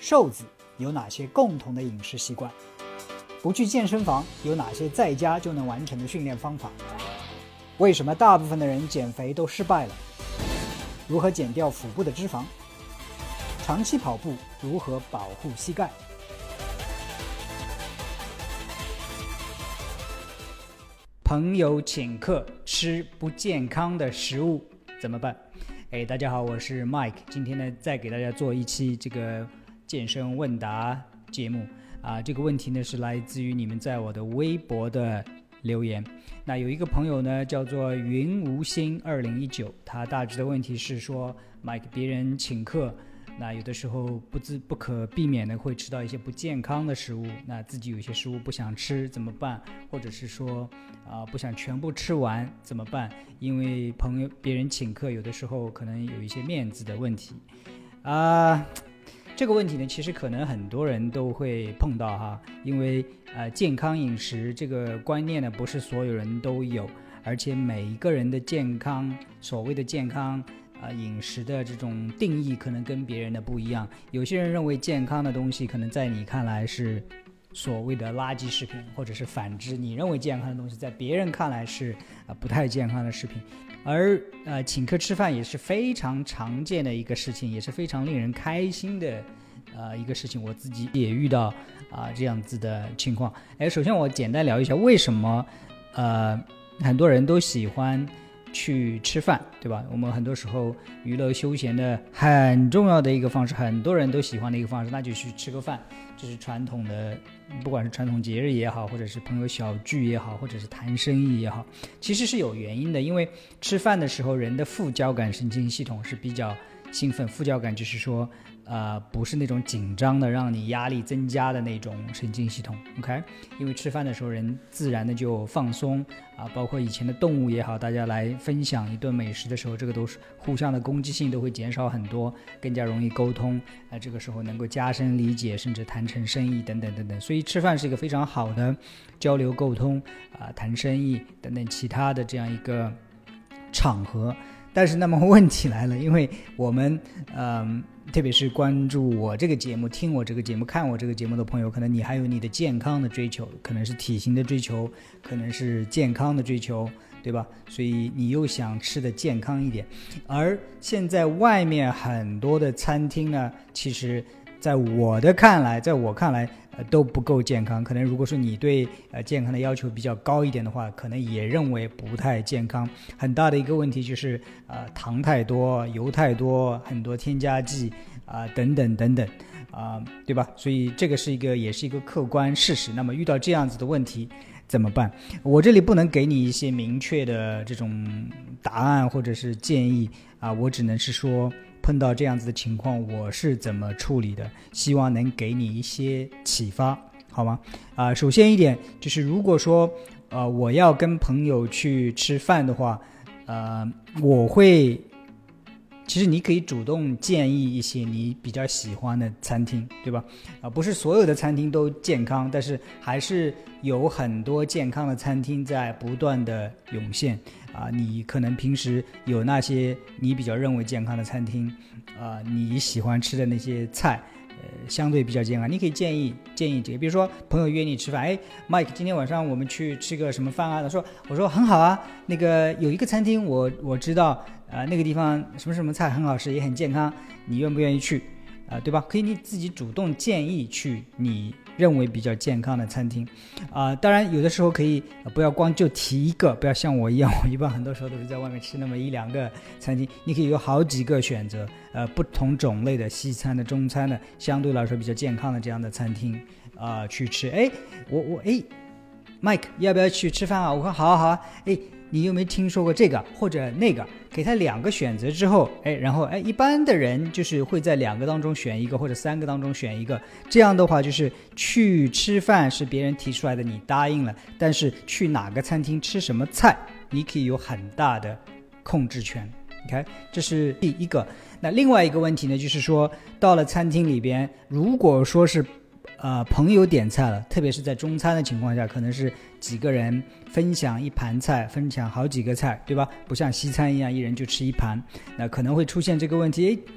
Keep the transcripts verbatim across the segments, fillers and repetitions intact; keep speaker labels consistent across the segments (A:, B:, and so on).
A: 瘦子有哪些共同的饮食习惯？不去健身房有哪些在家就能完成的训练方法？为什么大部分的人减肥都失败了？如何减掉腹部的脂肪？长期跑步如何保护膝盖？朋友请客吃不健康的食物怎么办？哎，大家好，我是 Mike， 今天呢再给大家做一期这个健身问答节目啊。这个问题呢是来自于你们在我的微博的留言。那有一个朋友呢叫做云无心二零一九，他大致的问题是说 Mike 别人请客，那有的时候不自不可避免的会吃到一些不健康的食物，那自己有些食物不想吃怎么办？或者是说啊、呃、不想全部吃完怎么办？因为朋友别人请客，有的时候可能有一些面子的问题啊、呃。这个问题呢，其实可能很多人都会碰到哈，因为呃健康饮食这个观念呢，不是所有人都有，而且每一个人的健康，所谓的健康啊、呃、饮食的这种定义可能跟别人的不一样。有些人认为健康的东西，可能在你看来是所谓的垃圾食品，或者是反之，你认为健康的东西，在别人看来是啊、呃、不太健康的食品。而呃，请客吃饭也是非常常见的一个事情，也是非常令人开心的呃一个事情。我自己也遇到啊、呃、这样子的情况。哎，首先我简单聊一下为什么呃很多人都喜欢去吃饭，对吧？我们很多时候娱乐休闲的很重要的一个方式，很多人都喜欢的一个方式，那就去吃个饭。这是传统的，不管是传统节日也好，或者是朋友小聚也好，或者是谈生意也好，其实是有原因的。因为吃饭的时候，人的副交感神经系统是比较兴奋，副交感就是说呃，不是那种紧张的让你压力增加的那种神经系统 OK， 因为吃饭的时候人自然的就放松啊，包括以前的动物也好，大家来分享一顿美食的时候，这个都是互相的攻击性都会减少很多，更加容易沟通啊，这个时候能够加深理解，甚至谈成生意等等等等。所以吃饭是一个非常好的交流沟通啊，谈生意等等其他的这样一个场合。但是那么问题来了，因为我们嗯，特别是关注我这个节目，听我这个节目，看我这个节目的朋友，可能你还有你的健康的追求，可能是体型的追求，可能是健康的追求，对吧？所以你又想吃的健康一点。而现在外面很多的餐厅呢，其实在我的看来，在我看来呃，都不够健康。可能如果说你对呃健康的要求比较高一点的话，可能也认为不太健康。很大的一个问题就是呃糖太多，油太多，很多添加剂啊、呃、等等等等啊、呃，对吧？所以这个是一个也是一个客观事实。那么遇到这样子的问题怎么办？我这里不能给你一些明确的这种答案或者是建议啊、呃，我只能是说碰到这样子的情况我是怎么处理的，希望能给你一些启发，好吗？啊、呃，首先一点就是如果说呃我要跟朋友去吃饭的话，呃我会其实你可以主动建议一些你比较喜欢的餐厅，对吧？啊、呃，不是所有的餐厅都健康，但是还是有很多健康的餐厅在不断的涌现。啊，你可能平时有那些你比较认为健康的餐厅，啊，你喜欢吃的那些菜，呃，相对比较健康，你可以建议建议这个，比如说朋友约你吃饭，哎 ，Mike， 今天晚上我们去吃个什么饭啊？他说，我说很好啊，那个有一个餐厅我我知道，呃，那个地方什么什么菜很好吃，也很健康，你愿不愿意去？啊、呃，对吧？可以你自己主动建议去你认为比较健康的餐厅，啊、呃，当然有的时候可以、呃、不要光就提一个，不要像我一样，我一般很多时候都是在外面吃那么一两个餐厅，你可以有好几个选择，呃，不同种类的西餐的、中餐的，相对来说比较健康的这样的餐厅啊、呃、去吃。哎，我我哎 ，Mike 要不要去吃饭啊？我说好啊好啊，哎。你有没有听说过这个或者那个？给他两个选择之后，哎，然后哎，一般的人就是会在两个当中选一个，或者三个当中选一个。这样的话，就是去吃饭是别人提出来的，你答应了，但是去哪个餐厅吃什么菜，你可以有很大的控制权。OK， 这是第一个。那另外一个问题呢，就是说到了餐厅里边，如果说是呃，朋友点菜了，特别是在中餐的情况下，可能是几个人分享一盘菜，分享好几个菜，对吧？不像西餐一样一人就吃一盘，那可能会出现这个问题，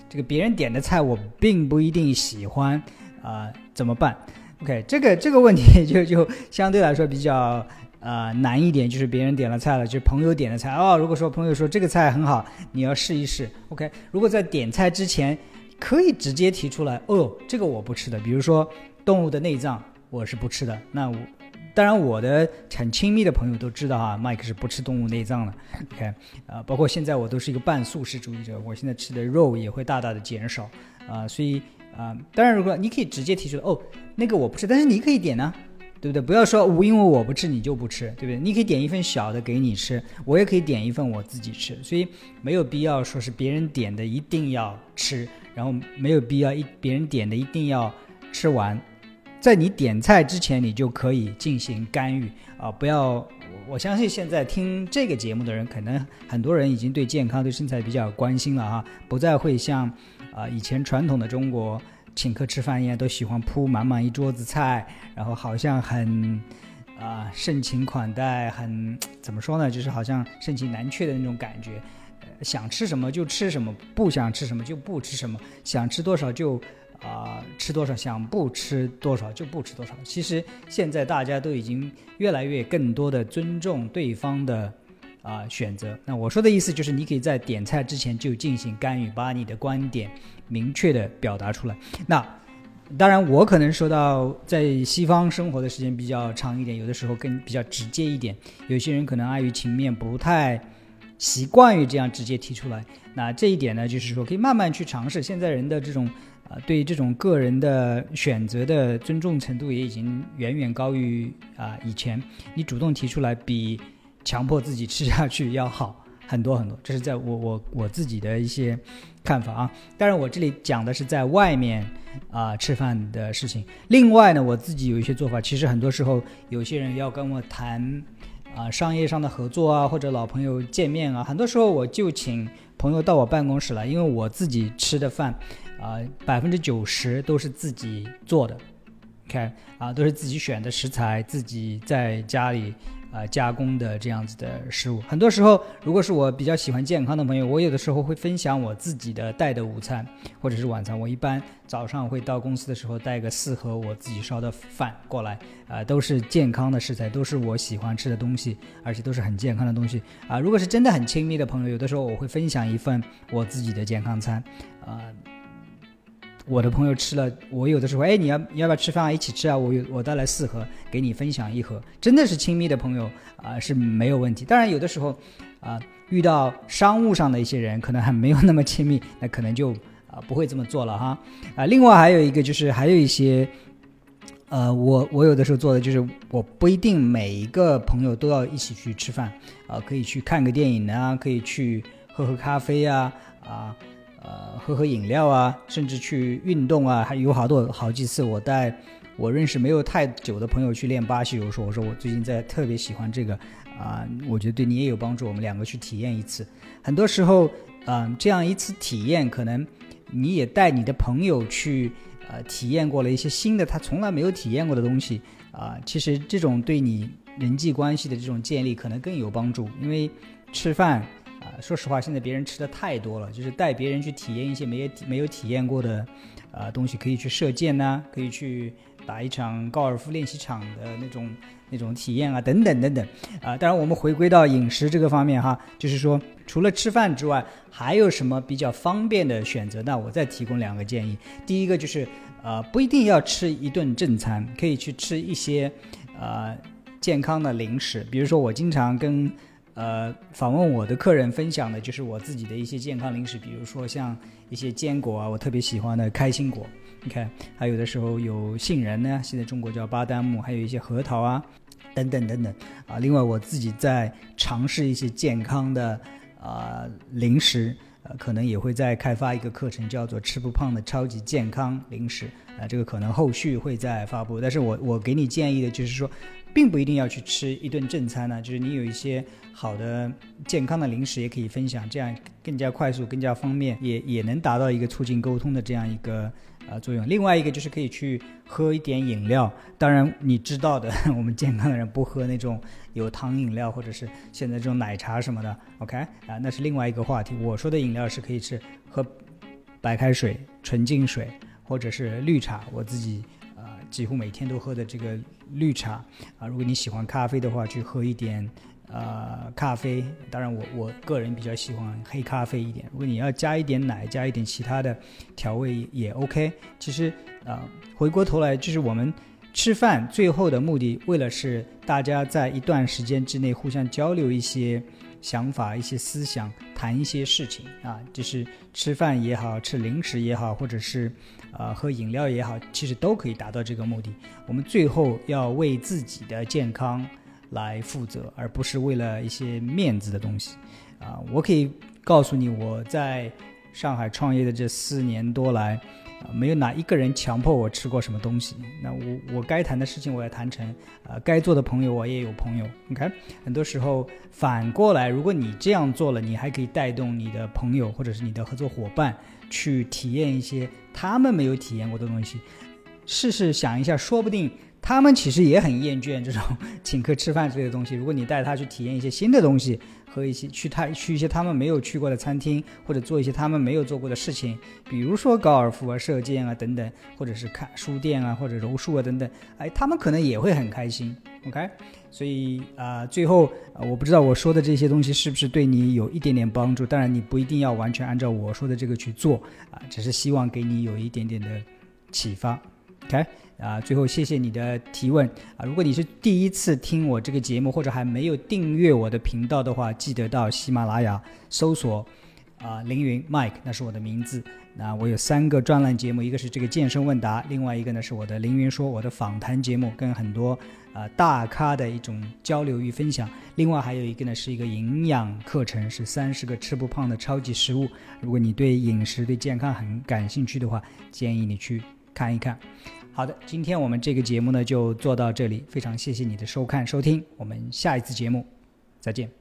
A: 这个别人点的菜我并不一定喜欢啊、呃，怎么办 ？OK， 这个这个问题就就相对来说比较呃难一点，就是别人点了菜了，就是朋友点的菜哦。如果说朋友说这个菜很好，你要试一试 ，OK。如果在点菜之前可以直接提出来，哦，这个我不吃的，比如说动物的内脏我是不吃的，那我当然我的很亲密的朋友都知道啊 ，Mike 是不吃动物内脏的 ，OK， 呃，包括现在我都是一个半素食主义者，我现在吃的肉也会大大的减少啊、呃，所以啊、呃，当然如果你可以直接提出哦，那个我不吃，但是你可以点呢、啊。对不对？不要说因为我不吃你就不吃，对不对？你可以点一份小的给你吃，我也可以点一份我自己吃，所以没有必要说是别人点的一定要吃，然后没有必要一别人点的一定要吃完。在你点菜之前，你就可以进行干预啊！不要，我相信现在听这个节目的人，可能很多人已经对健康、对身材比较关心了哈，不再会像啊以前传统的中国。请客吃饭一样，都喜欢铺满满一桌子菜，然后好像很啊、呃、盛情款待，很怎么说呢，就是好像盛情难却的那种感觉、呃、想吃什么就吃什么，不想吃什么就不吃什么，想吃多少就啊、呃、吃多少，想不吃多少就不吃多少。其实现在大家都已经越来越更多的尊重对方的啊、呃、选择。那我说的意思就是你可以在点菜之前就进行干预，把你的观点明确的表达出来。那当然我可能说到在西方生活的时间比较长一点，有的时候更比较直接一点，有些人可能碍于情面不太习惯于这样直接提出来。那这一点呢，就是说可以慢慢去尝试。现在人的这种啊、呃、对这种个人的选择的尊重程度也已经远远高于啊、呃、以前，你主动提出来比强迫自己吃下去要好很多很多，这是在我我我自己的一些看法啊。当然我这里讲的是在外面啊、呃、吃饭的事情。另外呢，我自己有一些做法，其实很多时候有些人要跟我谈啊、呃、商业上的合作啊，或者老朋友见面啊，很多时候我就请朋友到我办公室来，因为我自己吃的饭啊百分之九十都是自己做的 ，OK 啊，都是自己选的食材，自己在家里呃，加工的这样子的食物。很多时候如果是我比较喜欢健康的朋友，我有的时候会分享我自己的带的午餐或者是晚餐。我一般早上会到公司的时候带个四盒我自己烧的饭过来，呃，都是健康的食材，都是我喜欢吃的东西，而且都是很健康的东西啊、呃。如果是真的很亲密的朋友，有的时候我会分享一份我自己的健康餐啊、呃我的朋友吃了，我有的时候，哎，你要你要不要吃饭啊？一起吃啊！我有我带来四盒，给你分享一盒。真的是亲密的朋友啊、呃，是没有问题。当然，有的时候啊、呃，遇到商务上的一些人，可能还没有那么亲密，那可能就啊、呃、不会这么做了哈。啊、呃，另外还有一个就是，还有一些，呃，我我有的时候做的就是，我不一定每一个朋友都要一起去吃饭啊、呃，可以去看个电影啊，可以去喝喝咖啡啊啊。呃，喝喝饮料啊，甚至去运动啊，还有好多好几次，我带我认识没有太久的朋友去练巴西柔术，我说我最近在特别喜欢这个啊、呃，我觉得对你也有帮助，我们两个去体验一次。很多时候，啊、呃，这样一次体验，可能你也带你的朋友去呃体验过了一些新的他从来没有体验过的东西啊、呃，其实这种对你人际关系的这种建立可能更有帮助，因为吃饭。啊、呃，说实话，现在别人吃的太多了，就是带别人去体验一些没没有体验过的，呃，东西，可以去射箭呐、啊，可以去打一场高尔夫练习场的那种那种体验啊，等等等等，啊、呃，当然我们回归到饮食这个方面哈，就是说除了吃饭之外，还有什么比较方便的选择？那我再提供两个建议。第一个就是，呃，不一定要吃一顿正餐，可以去吃一些呃健康的零食，比如说我经常跟。呃，访问我的客人分享的就是我自己的一些健康零食，比如说像一些坚果啊，我特别喜欢的开心果，你看，还有的时候有杏仁呢，现在中国叫巴旦木，还有一些核桃啊，等等等等啊。另外，我自己在尝试一些健康的啊、呃、零食，呃，可能也会再开发一个课程，叫做“吃不胖的超级健康零食”啊、呃，这个可能后续会再发布。但是我我给你建议的就是说。并不一定要去吃一顿正餐呢，就是你有一些好的健康的零食也可以分享，这样更加快速更加方便，也也能达到一个促进沟通的这样一个呃作用。另外一个就是可以去喝一点饮料，当然你知道的，我们健康的人不喝那种有糖饮料或者是现在这种奶茶什么的 OK 啊、呃，那是另外一个话题。我说的饮料是可以吃喝白开水、纯净水或者是绿茶，我自己呃几乎每天都喝的这个绿茶啊。如果你喜欢咖啡的话，去喝一点呃咖啡。当然我我个人比较喜欢黑咖啡一点。如果你要加一点奶，加一点其他的调味也 OK。其实呃回过头来，就是我们吃饭最后的目的，为了是大家在一段时间之内互相交流一些想法、一些思想，谈一些事情啊，就是吃饭也好，吃零食也好，或者是呃喝饮料也好，其实都可以达到这个目的。我们最后要为自己的健康来负责，而不是为了一些面子的东西啊。我可以告诉你，我在上海创业的这四年多来，呃、没有哪一个人强迫我吃过什么东西。那我我该谈的事情我也谈成，呃，该做的朋友我也有朋友。OK， 很多时候反过来，如果你这样做了，你还可以带动你的朋友或者是你的合作伙伴去体验一些他们没有体验过的东西。试试想一下，说不定他们其实也很厌倦这种请客吃饭之类的东西。如果你带他去体验一些新的东西，和一些去他去一些他们没有去过的餐厅，或者做一些他们没有做过的事情，比如说高尔夫啊、射箭啊等等，或者是看书店啊，或者柔术啊等等，哎，他们可能也会很开心。OK， 所以啊、呃，最后、呃、我不知道我说的这些东西是不是对你有一点点帮助。当然，你不一定要完全按照我说的这个去做啊、呃，只是希望给你有一点点的启发。OK。啊，最后谢谢你的提问啊！如果你是第一次听我这个节目，或者还没有订阅我的频道的话，记得到喜马拉雅搜索啊凌云 Mike， 那是我的名字。那我有三个专栏节目，一个是这个健身问答，另外一个呢是我的凌云说，我的访谈节目，跟很多啊大咖的一种交流与分享。另外还有一个呢是一个营养课程，是三十个吃不胖的超级食物。如果你对饮食、对健康很感兴趣的话，建议你去看一看。好的，今天我们这个节目呢就做到这里，非常谢谢你的收看收听，我们下一次节目再见。